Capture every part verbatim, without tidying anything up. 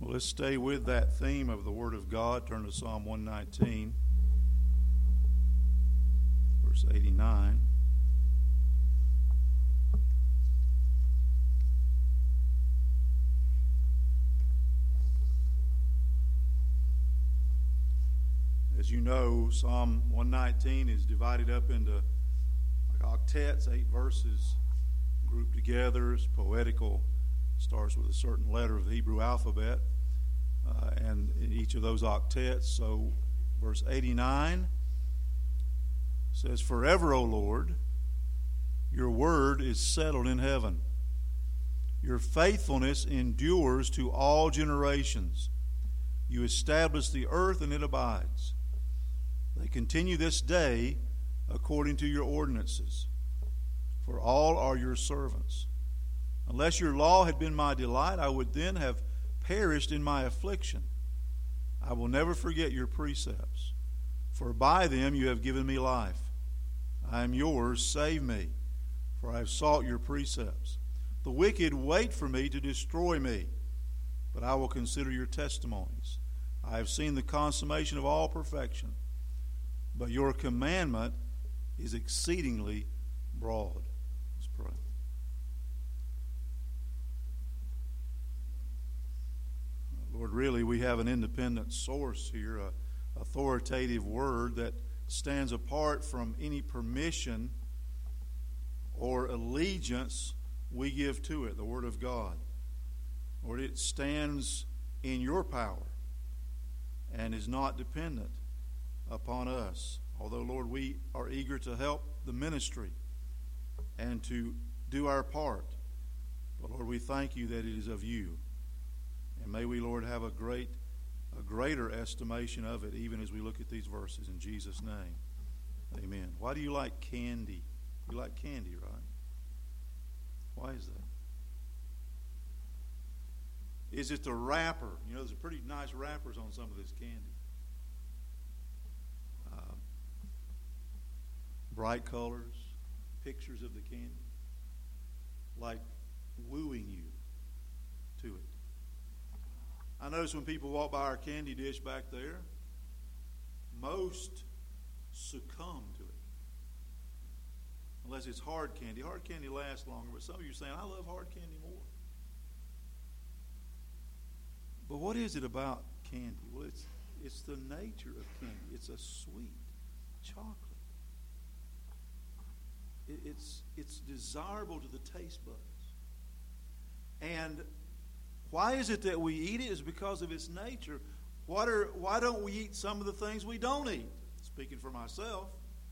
Well, let's stay with that theme of the Word of God. Turn to Psalm one nineteen, verse eighty-nine. As you know, Psalm one nineteen is divided up into like octets, eight verses grouped together. It's poetical. Starts with a certain letter of the Hebrew alphabet, uh, and in each of those octets. So, verse eighty-nine says, "Forever, O Lord, your word is settled in heaven. Your faithfulness endures to all generations. You establish the earth, and it abides. They continue this day according to your ordinances, for all are your servants. Unless your law had been my delight, I would then have perished in my affliction. I will never forget your precepts, for by them you have given me life. I am yours, save me, for I have sought your precepts. The wicked wait for me to destroy me, but I will consider your testimonies. I have seen the consummation of all perfection, but your commandment is exceedingly broad." Let's pray. Lord, really, we have an independent source here, an authoritative word that stands apart from any permission or allegiance we give to it, the Word of God. Lord, it stands in your power and is not dependent upon us. Although, Lord, we are eager to help the ministry and to do our part. But, Lord, we thank you that it is of you. And may we, Lord, have a great, a greater estimation of it even as we look at these verses in Jesus' name. Amen. Why do you like candy? You like candy, right? Why is that? Is it the wrapper? You know, there's pretty nice wrappers on some of this candy. Uh, bright colors, pictures of the candy, like wooing you to it. I notice when people walk by our candy dish back there, most succumb to it. Unless it's hard candy. Hard candy lasts longer, but some of you are saying, I love hard candy more. But what is it about candy? Well, it's it's the nature of candy. It's a sweet chocolate. It, it's it's desirable to the taste buds. And why is it that we eat it? It's because of its nature. What are, why don't we eat some of the things we don't eat? Speaking for myself,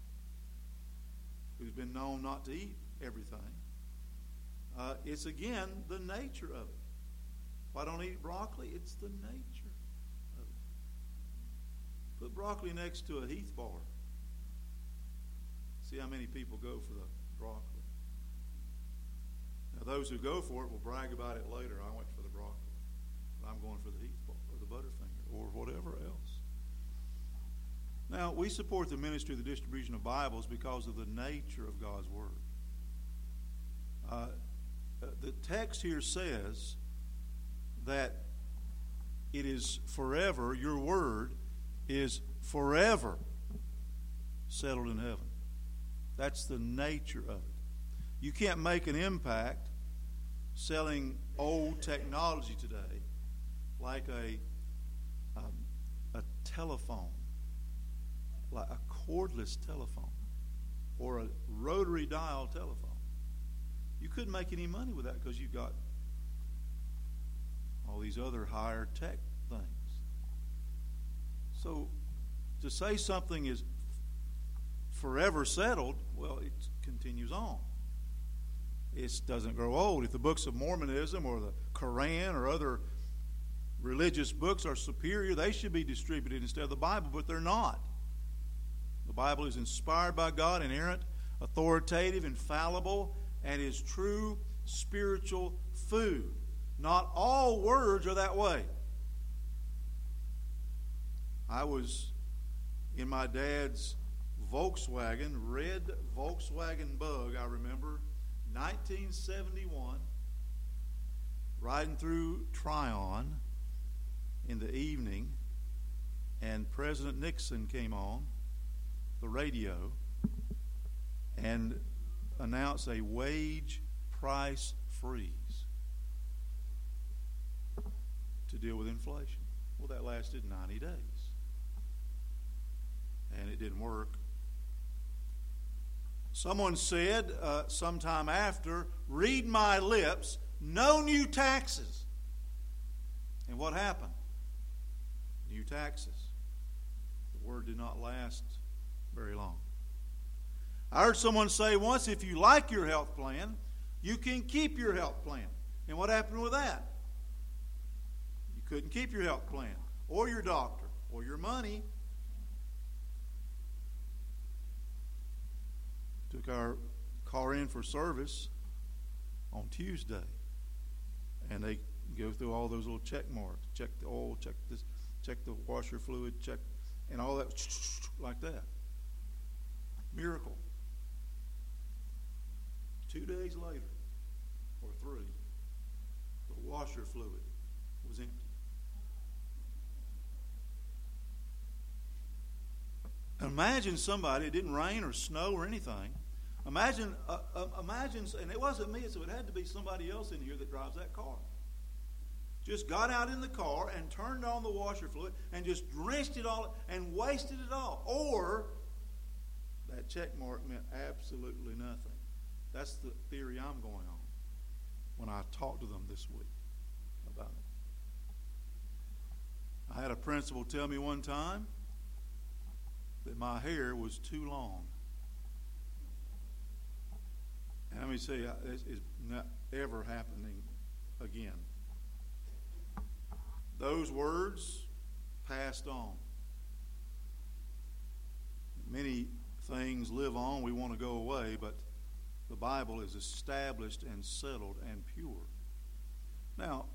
who's been known not to eat everything. Uh, it's, again, the nature of it. Why don't I eat broccoli? It's the nature of it. Put broccoli next to a Heath bar. See how many people go for the broccoli. Now, those who go for it will brag about it later. I went for the broccoli. But I'm going for the Heath bar or the Butterfinger or whatever else. Now, we support the ministry of the distribution of Bibles because of the nature of God's Word. Uh, the text here says that it is forever, your Word is forever settled in heaven. That's the nature of it. You can't make an impact selling old technology today like a, um, a telephone, like a cordless telephone or a rotary dial telephone. You couldn't make any money with that because you've got all these other higher tech things. So to say something is forever settled, well, it continues on. It doesn't grow old. If the books of Mormonism or the Quran or other religious books are superior, they should be distributed instead of the Bible, but they're not. The Bible is inspired by God, inerrant, authoritative, infallible, and is true spiritual food. Not all words are that way. I was in my dad's Volkswagen, red Volkswagen Bug, I remember, nineteen seventy-one, riding through Tryon, in the evening, and President Nixon came on the radio and announced a wage price freeze to deal with inflation. Well, that lasted ninety days. And it didn't work. Someone said uh, sometime after, read my lips, no new taxes. And what happened? New taxes. The word did not last very long. I heard someone say once, if you like your health plan, you can keep your health plan. And what happened with that? You couldn't keep your health plan, or your doctor, or your money. Took our car in for service on Tuesday, and they go through all those little check marks. Check the oil, check this, check the washer fluid, check, and all that, like that. Miracle. Two days later, or three, the washer fluid was empty. Imagine somebody, it didn't rain or snow or anything. Imagine, uh, uh, imagine, and it wasn't me, so it had to be somebody else in here that drives that car. Just got out in the car and turned on the washer fluid and just drenched it all and wasted it all. Or that check mark meant absolutely nothing. That's the theory I'm going on when I talked to them this week about it. I had a principal tell me one time that my hair was too long. And let me say, this is not ever happening again. Those words passed on. Many things live on. We want to go away, but the Bible is established and settled and pure. Now,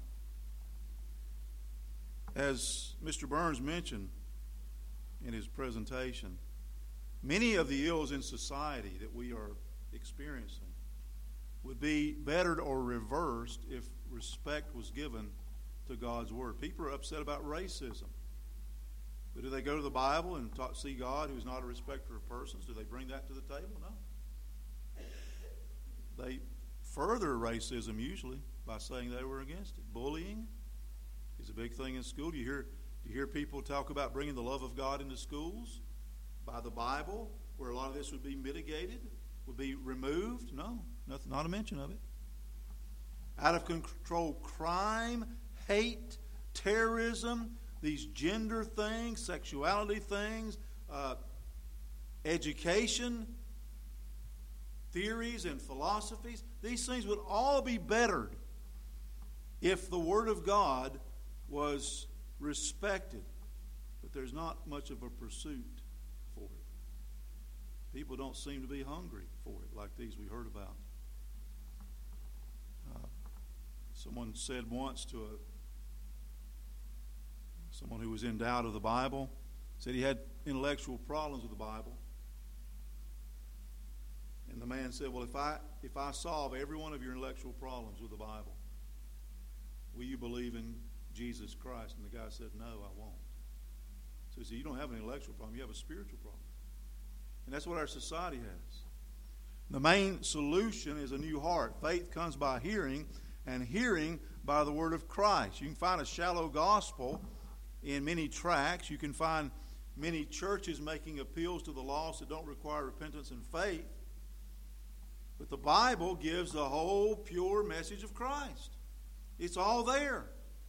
as Mister Burns mentioned in his presentation, many of the ills in society that we are experiencing would be bettered or reversed if respect was given to God's Word. People are upset about racism. But do they go to the Bible and talk, see God who is not a respecter of persons? Do they bring that to the table? No. They further racism usually by saying they were against it. Bullying is a big thing in school. Do you hear, do you hear people talk about bringing the love of God into schools by the Bible, where a lot of this would be mitigated, would be removed? No, nothing, not a mention of it. Out of control crime, hate, terrorism, these gender things, sexuality things, uh, education, theories and philosophies, these things would all be bettered if the Word of God was respected. But there's not much of a pursuit for it. People don't seem to be hungry for it like these we heard about. Uh, someone said once to a someone who was in doubt of the Bible, said he had intellectual problems with the Bible. And the man said, well, if I if I solve every one of your intellectual problems with the Bible, will you believe in Jesus Christ? And the guy said, no, I won't. So he said, you don't have an intellectual problem, you have a spiritual problem. And that's what our society has. The main solution is a new heart. Faith comes by hearing, and hearing by the word of Christ. You can find a shallow gospel in many tracts. You can find many churches making appeals to the lost that don't require repentance and faith. But the Bible gives the whole pure message of Christ. It's all there.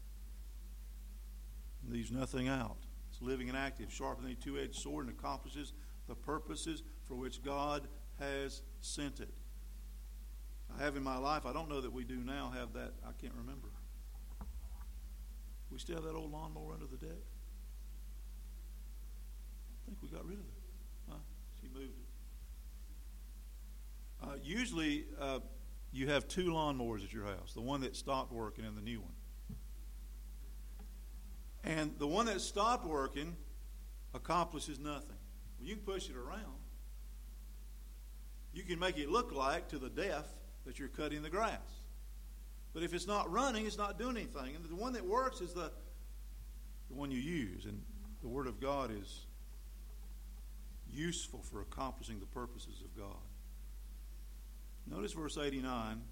It leaves nothing out. It's living and active, sharper than a two-edged sword, and accomplishes the purposes for which God has sent it. I have in my life, I don't know that we do now have that, I can't remember. We still have that old lawnmower under the deck? I think we got rid of it. Huh? She moved it. Uh, usually, uh, you have two lawnmowers at your house. The one that stopped working and the new one. And the one that stopped working accomplishes nothing. Well, you can push it around. You can make it look like to the deaf that you're cutting the grass. But if it's not running, it's not doing anything. And the one that works is the the one you use. And the Word of God is useful for accomplishing the purposes of God. Notice verse eighty-nine,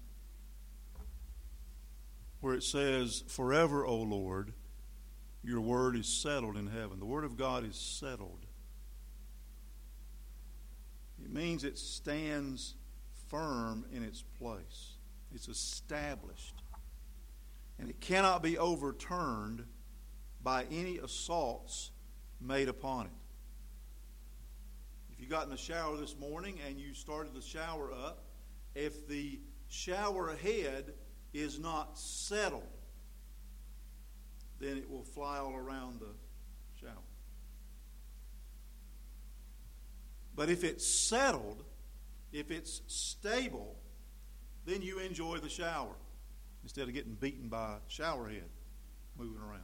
where it says, "Forever, O Lord, your word is settled in heaven." The Word of God is settled. It means it stands firm in its place. It's established. And it cannot be overturned by any assaults made upon it. If you got in the shower this morning and you started the shower up, if the shower head is not settled, then it will fly all around the shower. But if it's settled, if it's stable, then you enjoy the shower instead of getting beaten by a shower head moving around.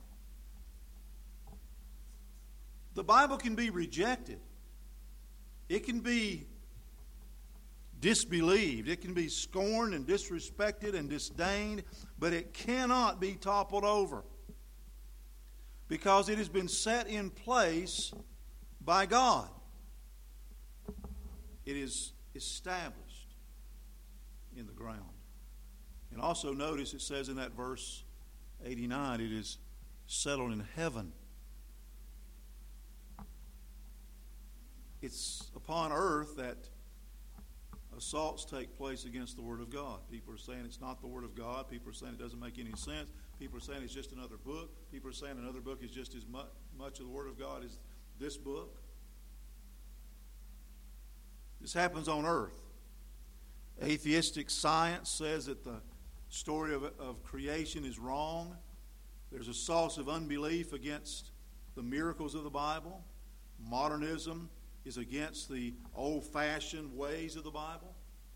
The Bible can be rejected. It can be disbelieved. It can be scorned and disrespected and disdained, but it cannot be toppled over because it has been set in place by God. It is established in the ground. And also notice it says in that verse eighty-nine, it is settled in heaven. It's upon earth that assaults take place against the Word of God. People are saying it's not the Word of God. People are saying it doesn't make any sense. People are saying it's just another book. People are saying another book is just as much, much of the Word of God as this book. This happens on earth. Atheistic science says that the story of, of creation is wrong. There's assaults of unbelief against the miracles of the Bible. Modernism is against the old-fashioned ways of the Bible.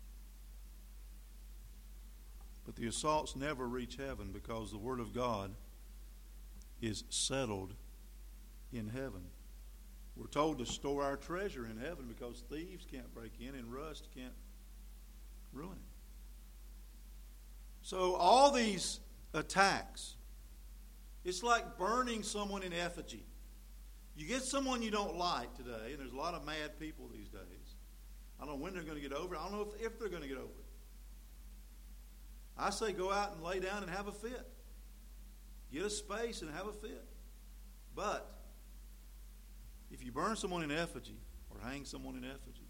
But the assaults never reach heaven because the Word of God is settled in heaven. We're told to store our treasure in heaven because thieves can't break in and rust can't ruin it. So all these attacks, it's like burning someone in effigy. You get someone you don't like today, and there's a lot of mad people these days. I don't know when they're going to get over it. I don't know if, if they're going to get over it. I say go out and lay down and have a fit. Get a space and have a fit. But if you burn someone in effigy or hang someone in effigy,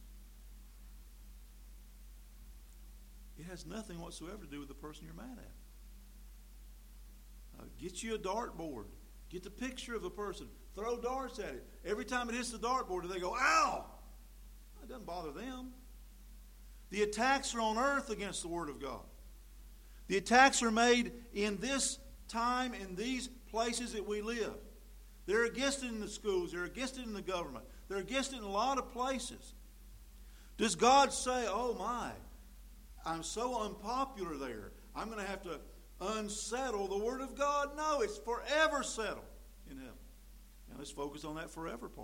it has nothing whatsoever to do with the person you're mad at. Uh, get you a dartboard. Get the picture of the person. Throw darts at it. Every time it hits the dartboard, they go, ow! It doesn't bother them. The attacks are on earth against the Word of God. The attacks are made in this time, in these places that we live. They're against it in the schools. They're against it in the government. They're against it in a lot of places. Does God say, oh my, I'm so unpopular there, I'm going to have to unsettle the Word of God? No, it's forever settled in heaven. Now let's focus on that forever part.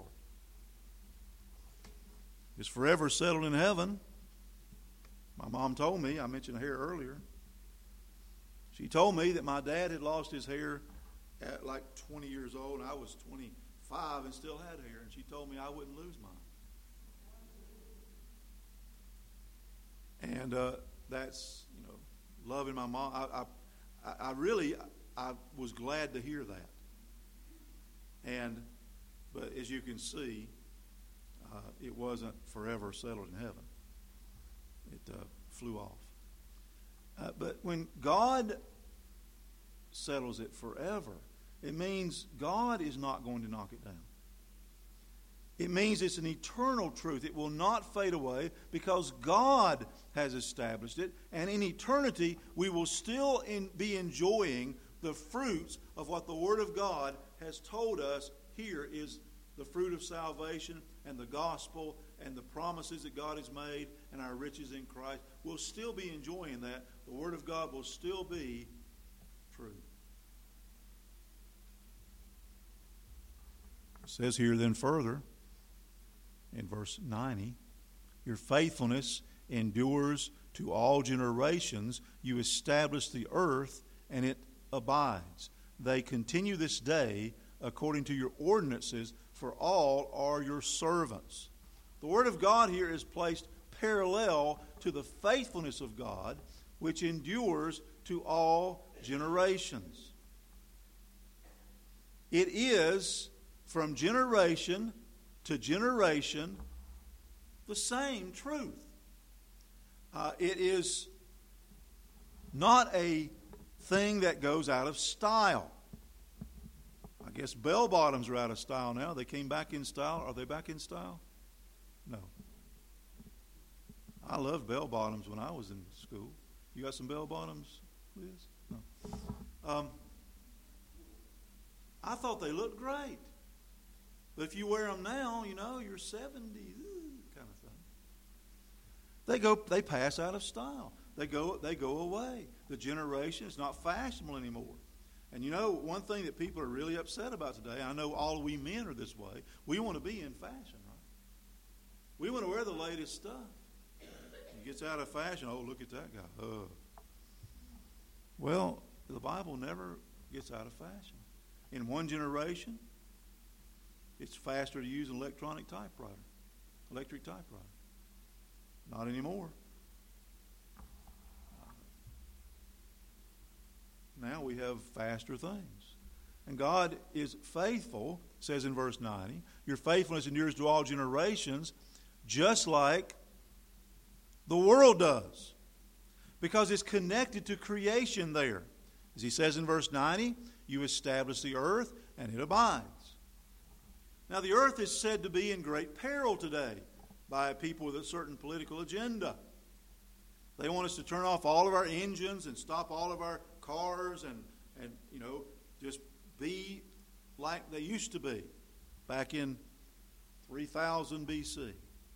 It's forever settled in heaven. My mom told me, I mentioned hair earlier, she told me that my dad had lost his hair at like twenty years old, and I was twenty-five and still had hair, and she told me I wouldn't lose mine. And uh, that's, you know, loving my mom. I, I, I really, I was glad to hear that. And, but as you can see, uh, it wasn't forever settled in heaven. It uh, flew off. Uh, but when God settles it forever, it means God is not going to knock it down. It means it's an eternal truth. It will not fade away because God has established it. And in eternity, we will still in, be enjoying the fruits of what the Word of God has told us here is the fruit of salvation and the gospel and the promises that God has made and our riches in Christ. We'll still be enjoying that. The Word of God will still be true. It says here then further in verse ninety, your faithfulness endures to all generations. You establish the earth and it abides. They continue this day according to your ordinances, for all are your servants. The Word of God here is placed parallel to the faithfulness of God, which endures to all generations. It is from generation to generation the same truth. Uh, it is not a thing that goes out of style. I guess bell bottoms are out of style now. They came back in style. Are they back in style? No. I loved bell bottoms when I was in school. You got some bell bottoms, Liz? No. Um, I thought they looked great. But if you wear them now, you know, you're seventy, kind of thing. They go, they pass out of style. They go, they go away. The generation is not fashionable anymore. And you know, one thing that people are really upset about today, I know all we men are this way, we want to be in fashion, right? We want to wear the latest stuff. It gets out of fashion, oh, look at that guy. Oh. Well, the Bible never gets out of fashion. In one generation, it's faster to use an electronic typewriter, electric typewriter. Not anymore. Now we have faster things. And God is faithful, says in verse ninety. Your faithfulness endures to all generations, just like the world does. Because it's connected to creation there. As he says in verse ninety, you establish the earth and it abides. Now the earth is said to be in great peril today by people with a certain political agenda. They want us to turn off all of our engines and stop all of our cars and, and you know, just be like they used to be back in three thousand B C.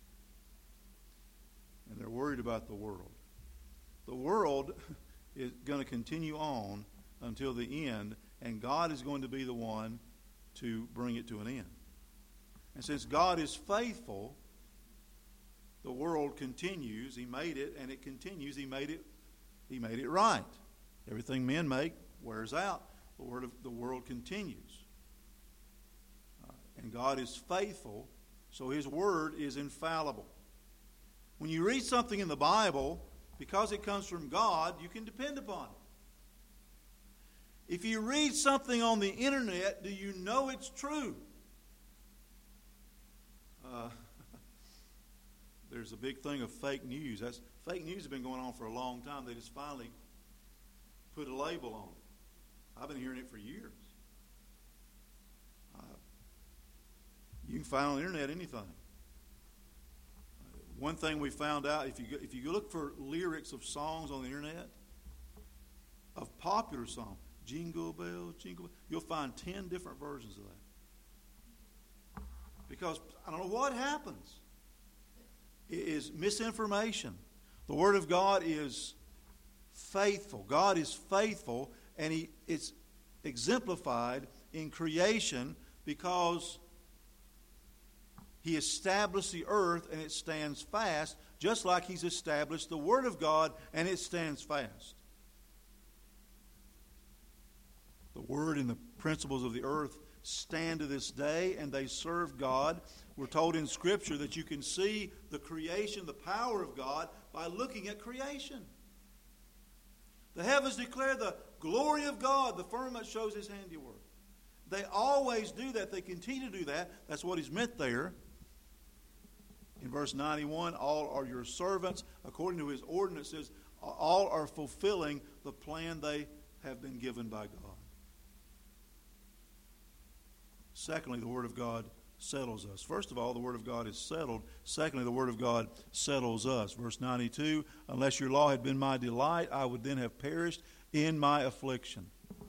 And they're worried about the world. The world is going to continue on until the end, and God is going to be the one to bring it to an end. And since God is faithful, the world continues. He made it, and it continues. He made it, he made it right. Everything men make wears out. The word of the world continues. Uh, and God is faithful, so His Word is infallible. When you read something in the Bible, because it comes from God, you can depend upon it. If you read something on the internet, do you know it's true? Uh, there's a big thing of fake news. That's, fake news has been going on for a long time. They just finally put a label on it. I've been hearing it for years. Uh, you can find on the internet anything. Uh, one thing we found out, if you go, if you look for lyrics of songs on the internet, of popular songs, Jingle Bells, Jingle Bells, you'll find ten different versions of that. Because I don't know what happens. It is misinformation. The Word of God is faithful. God is faithful, and He it's exemplified in creation because He established the earth and it stands fast, just like He's established the Word of God and it stands fast. The Word and the principles of the earth stand to this day, and they serve God. We're told in Scripture that you can see the creation, the power of God, by looking at creation. The heavens declare the glory of God. The firmament shows His handiwork. They always do that. They continue to do that. That's what He's meant there. In verse ninety-one, all are your servants. According to His ordinances, all are fulfilling the plan they have been given by God. Secondly, the Word of God settles us. First of all, the Word of God is settled. Secondly, the Word of God settles us. Verse ninety-two, unless your law had been my delight, I would then have perished in my affliction.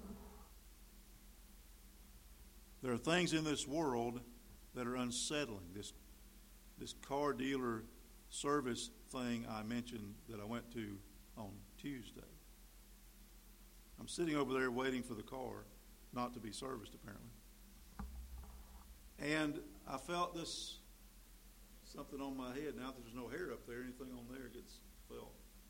There are things in this world that are unsettling. This, this car dealer service thing I mentioned that I went to on Tuesday. I'm sitting over there waiting for the car, not to be serviced apparently. And I felt this, something on my head. Now there's no hair up there. Anything on there gets felt.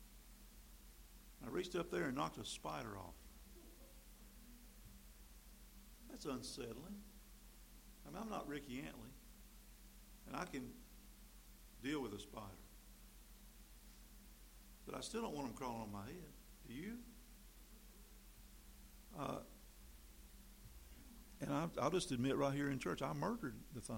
I reached up there and knocked a spider off. That's unsettling. I mean, I'm not Ricky Antley, and I can deal with a spider. But I still don't want them crawling on my head. Do you? Uh, and I, I'll just admit right here in church, I murdered the thing.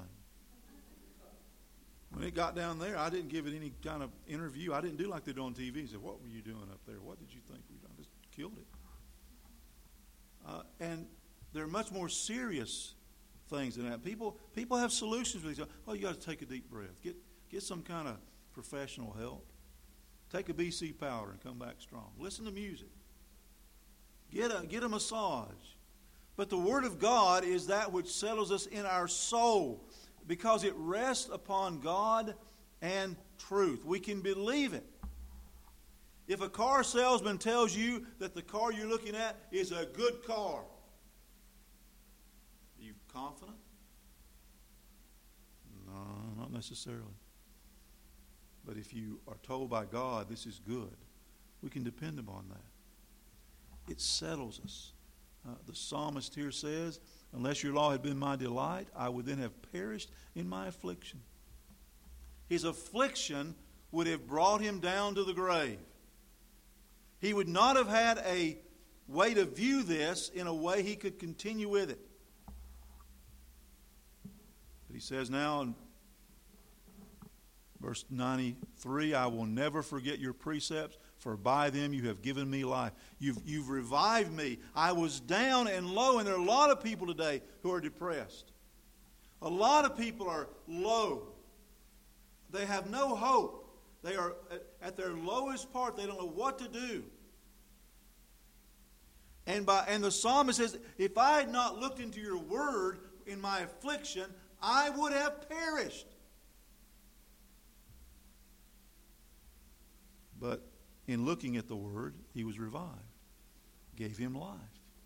When it got down there, I didn't give it any kind of interview. I didn't do like they do on T V. Say, what were you doing up there? What did you think we done? I just killed it. Uh, and there are much more serious things than that. People people have solutions for these. Oh, you got to take a deep breath. Get get some kind of professional help. Take a B C powder and come back strong. Listen to music. Get a get a massage. But the Word of God is that which settles us in our soul, because it rests upon God and truth. We can believe it. If a car salesman tells you that the car you're looking at is a good car, are you confident? No, not necessarily. But if you are told by God this is good, we can depend upon that. It settles us. Uh, the psalmist here says, unless your law had been my delight, I would then have perished in my affliction. His affliction would have brought him down to the grave. He would not have had a way to view this in a way he could continue with it. But he says now in verse ninety-three, I will never forget your precepts, for by them you have given me life. You've, you've revived me. I was down and low, and there are a lot of people today who are depressed. A lot of people are low. They have no hope. They are at, at their lowest part. They don't know what to do. And, by, and the psalmist says, if I had not looked into your word in my affliction, I would have perished. But in looking at the word, he was revived. Gave him life.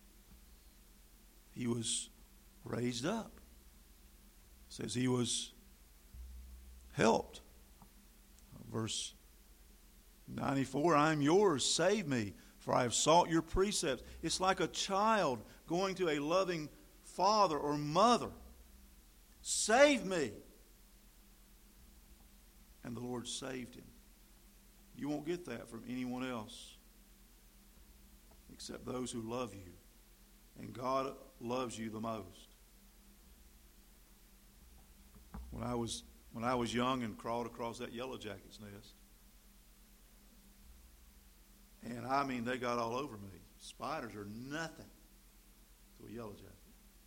He was raised up. It says he was helped. Verse ninety-four, I am yours, save me, for I have sought your precepts. It's like a child going to a loving father or mother. Save me. And the Lord saved him. You won't get that from anyone else except those who love you. And God loves you the most. When I was when I was young and crawled across that yellow jacket's nest, and I mean they got all over me. Spiders are nothing to a yellow jacket.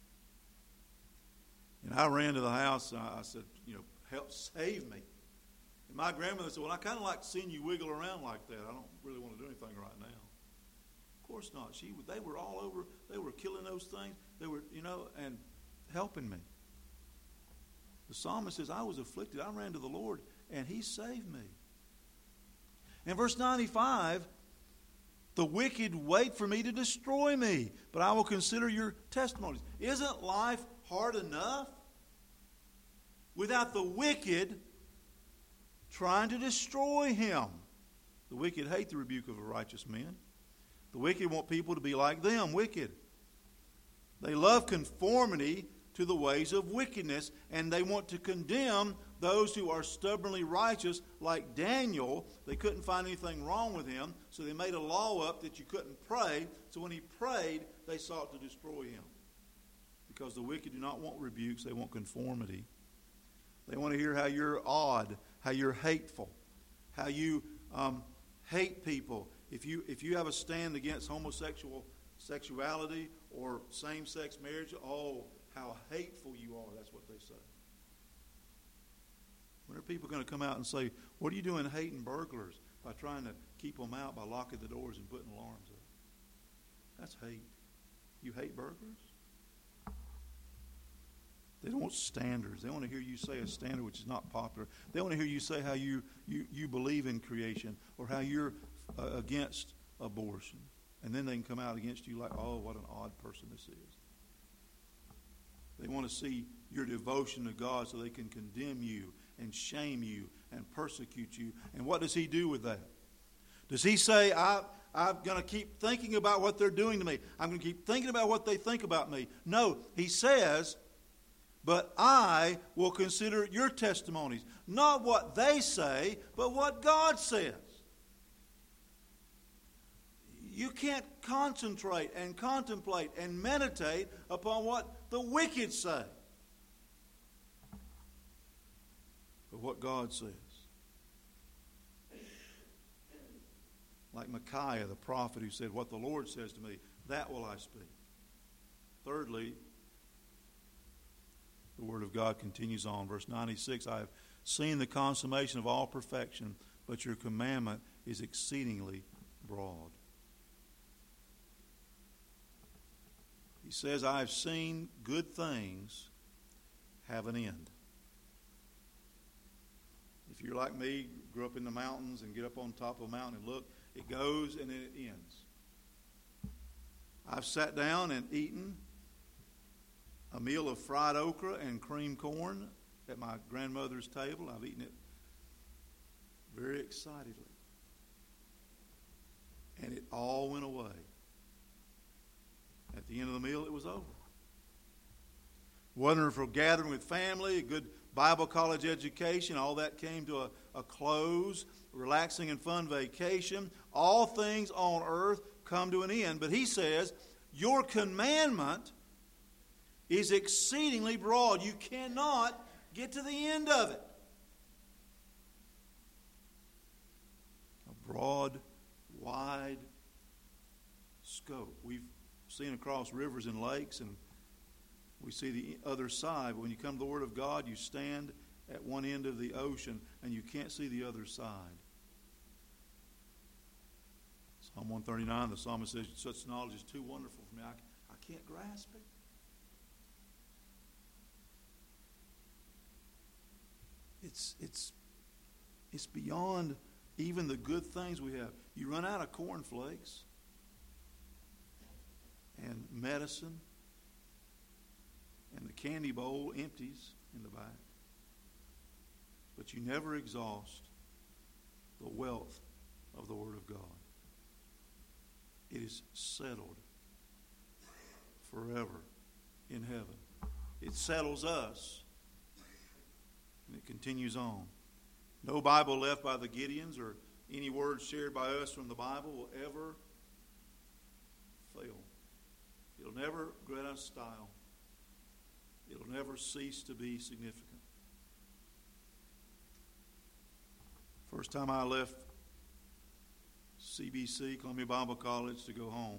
And I ran to the house and I said, you know, help save me. And my grandmother said, well, I kind of like seeing you wiggle around like that. I don't really want to do anything right now. Of course not. She, they were all over. They were killing those things. They were, you know, and helping me. The psalmist says, I was afflicted. I ran to the Lord, and he saved me. In verse ninety-five, the wicked wait for me to destroy me, but I will consider your testimonies. Isn't life hard enough without the wicked trying to destroy him? The wicked hate the rebuke of a righteous man. The wicked want people to be like them, wicked. They love conformity to the ways of wickedness, and they want to condemn those who are stubbornly righteous, like Daniel. They couldn't find anything wrong with him, so they made a law up that you couldn't pray. So when he prayed, they sought to destroy him. Because the wicked do not want rebukes, they want conformity. They want to hear how you're odd, how you're hateful, how you um, hate people. If you if you have a stand against homosexual sexuality or same-sex marriage, oh, how hateful you are. That's what they say. When are people going to come out and say, what are you doing hating burglars by trying to keep them out by locking the doors and putting alarms up? That's hate. You hate burglars? They don't want standards. They want to hear you say a standard which is not popular. They want to hear you say how you, you, you believe in creation or how you're uh, against abortion. And then they can come out against you like, oh, what an odd person this is. They want to see your devotion to God so they can condemn you and shame you and persecute you. And what does he do with that? Does he say, I, I'm going to keep thinking about what they're doing to me. I'm going to keep thinking about what they think about me. No, he says, But I will consider your testimonies. Not what they say, but what God says. You can't concentrate and contemplate and meditate upon what the wicked say. But what God says. Like Micaiah, the prophet, who said, what the Lord says to me, that will I speak. Thirdly, the Word of God continues on. Verse ninety-six, I have seen the consummation of all perfection, but your commandment is exceedingly broad. He says, I have seen good things have an end. If you're like me, grew up in the mountains and get up on top of a mountain and look, it goes and then it ends. I've sat down and eaten a meal of fried okra and cream corn at my grandmother's table. I've eaten it very excitedly. And it all went away. At the end of the meal, it was over. Wonderful gathering with family, a good Bible college education, all that came to a, a close. Relaxing and fun vacation. All things on earth come to an end. But he says, your commandment is exceedingly broad. You cannot get to the end of it. A broad, wide scope. We've seen across rivers and lakes, and we see the other side. But when you come to the Word of God, you stand at one end of the ocean, and you can't see the other side. Psalm one thirty-nine, the psalmist says, such knowledge is too wonderful for me. I, I can't grasp it. It's, it's, it's beyond even the good things we have. You run out of cornflakes and medicine, and the candy bowl empties in the back. But you never exhaust the wealth of the Word of God. It is settled forever in heaven. It settles us. And it continues on. No Bible left by the Gideons or any words shared by us from the Bible will ever fail. It'll never go out of style. It'll never cease to be significant. First time I left C B C, Columbia Bible College, to go home,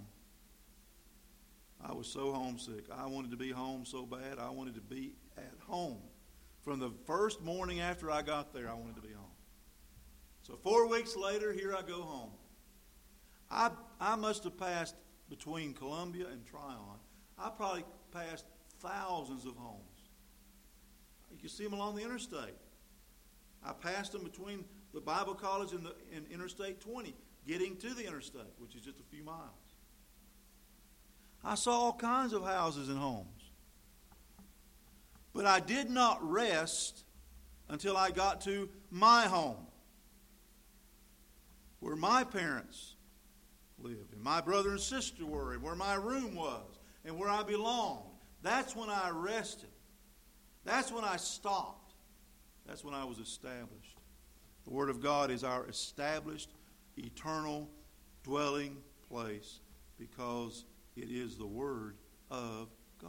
I was so homesick. I wanted to be home so bad. I wanted to be at home. From the first morning after I got there, I wanted to be home. So four weeks later, here I go home. I I must have passed between Columbia and Tryon. I probably passed thousands of homes. You can see them along the interstate. I passed them between the Bible College and, the, and Interstate twenty, getting to the interstate, which is just a few miles. I saw all kinds of houses and homes. But I did not rest until I got to my home, where my parents lived, and my brother and sister were, and where my room was, and where I belonged. That's when I rested. That's when I stopped. That's when I was established. The Word of God is our established, eternal dwelling place because it is the Word of God.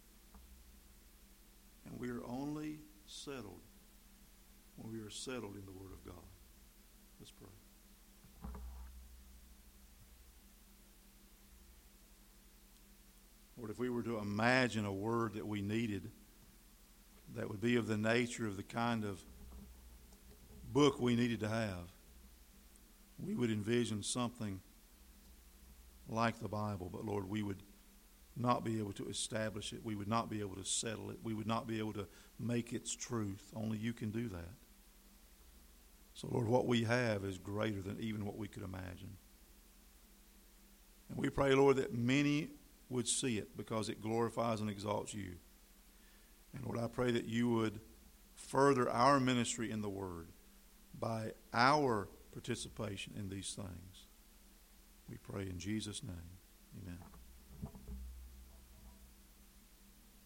And we are only settled when we are settled in the Word of God. Let's pray. Lord, if we were to imagine a word that we needed that would be of the nature of the kind of book we needed to have, we would envision something like the Bible. But Lord, we would not be able to establish it. We would not be able to settle it. We would not be able to make its truth. Only you can do that. So Lord, what we have is greater than even what we could imagine. And we pray, Lord, that many would see it because it glorifies and exalts you. And Lord, I pray that you would further our ministry in the Word by our participation in these things. We pray in Jesus' name. Amen.